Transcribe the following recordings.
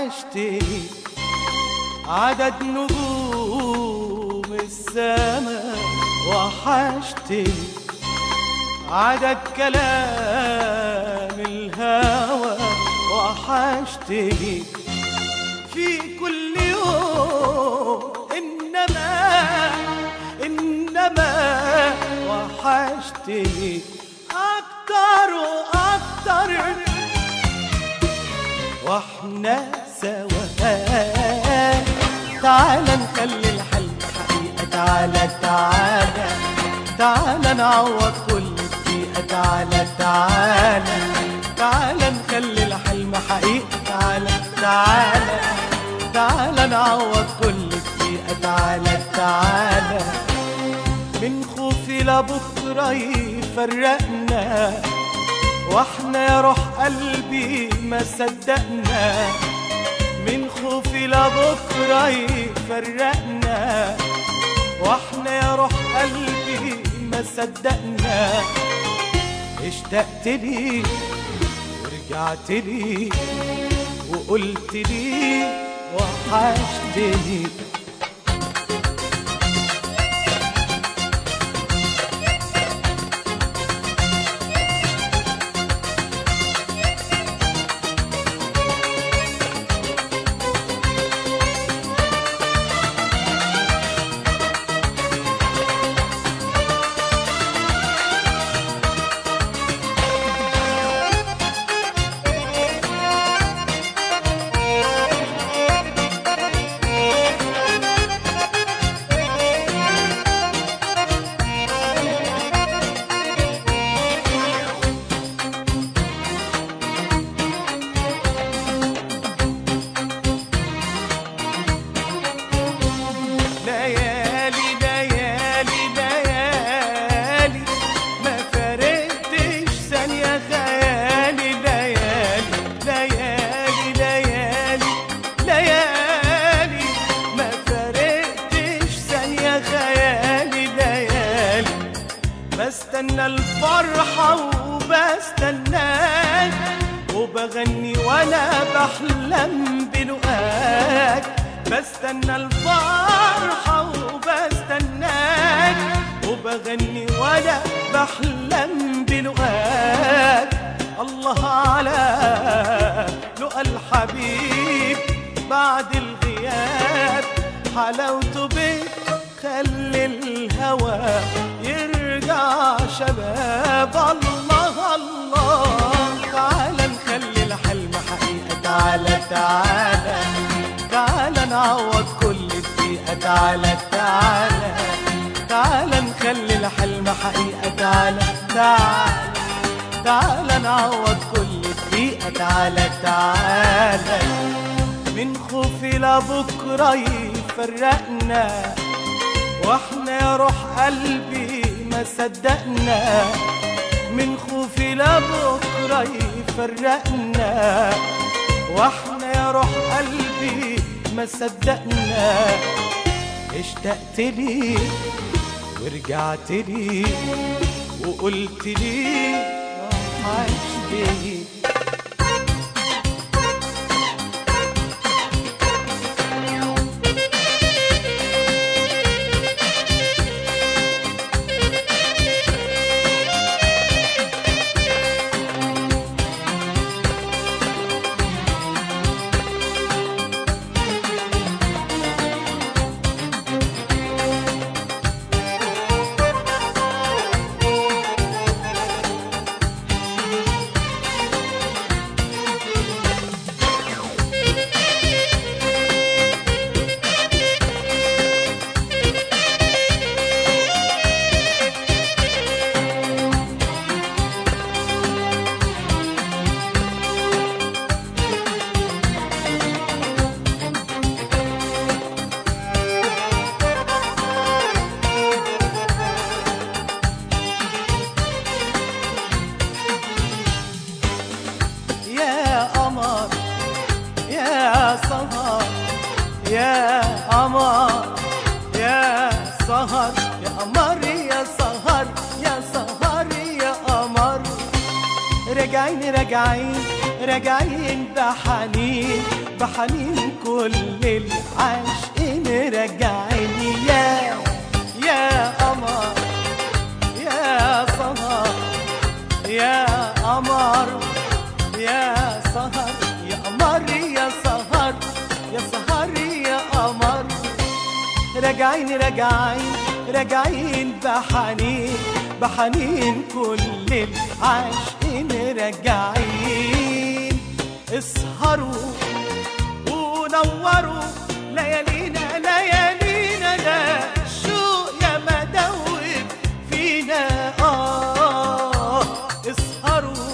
وحشتني عدد نجوم السماء، وحشتني عدد كلام الهوى، وحشتني في كل يوم، إنما وحشتني أكتر وأكتر واحنا سوا. تعال نخلي الحلم حقيقة، تعالى تعالى تعالى نعوض كل دقيقة، تعالى تعالى تعالى نخلي الحلم حقيقة، تعالى تعالى تعالى نعوض كل دقيقة، تعالى تعالى. من خوفي لبكرة يفرقنا، واحنا يا روح قلبي ما صدقنا. من خوفي لبكرة يفرقنا، واحنا يا روح قلبي ما صدقنا. اشتقت لي ورجعت لي وقلت لي وحشتني. بستنى الفرحة وبستناك، وبغني وانا بحلم بلقاك. بستنى الفرحة وبستناك، وبغني وانا بحلم بلقاك. الله على لقى الحبيب بعد الغياب، حلاوته بتخلي الهوى يرجع شباب. الله الله تعالى نخلي الحلم حقيقة، تعالى تعالى تعالى نعوض كل دقيقة، تعالى تعالى تعالى نخلي الحلم حقيقة، تعالى تعالى تعالى نعوض كل دقيقة، تعالى تعالى. من خوفي لبكرة يفرقنا، واحنا يا روح قلبي ما صدقنا. من خوفي لبكرة يفرقنا، واحنا يا روح قلبي ما صدقنا. اشتقت لي ورجعت لي وقلت لي وحشتني. يا قمر يا سهر، يا قمر يا سهر، يا سهر يا قمر. راجعين راجعين راجعين بحنين، بحنين كل العاشقين راجعين. يا قمر يا سهر يا قمر يا سهر يا قمر يا سهر يا سهر يا قمر، راجعين راجعين راجعين بحنين بحنين كل العاشقين راجعين. اسهروا ونوروا ليالينا ليالينا، ده الشوق يا مدوب فينا. اسهروا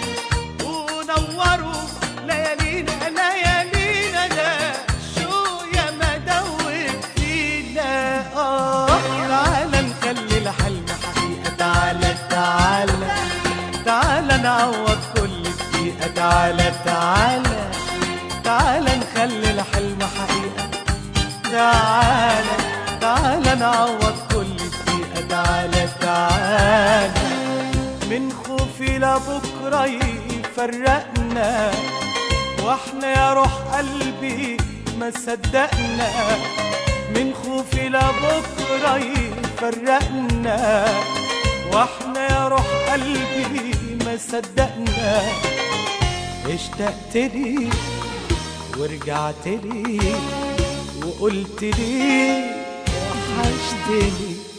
ونوروا ليالينا ليالينا، ده الشوق يا مدوب فينا. تعالى نخلي الحلم حقيقة، تعالى تعالى تعالى نعوض كل دقيقة، تعالى تعالى تعالى نخلي الحلم حقيقة، تعالى تعالى نعوض كل دقيقة، تعالى تعالى. من خوفي لبكرة يفرقنا، واحنا يا روح قلبي ما صدقنا. من خوفي لبكرة يفرقنا، واحنا يا روح قلبي ما صدقنا. اشتقت لي ورجعت لي وقلت لي وحشتني.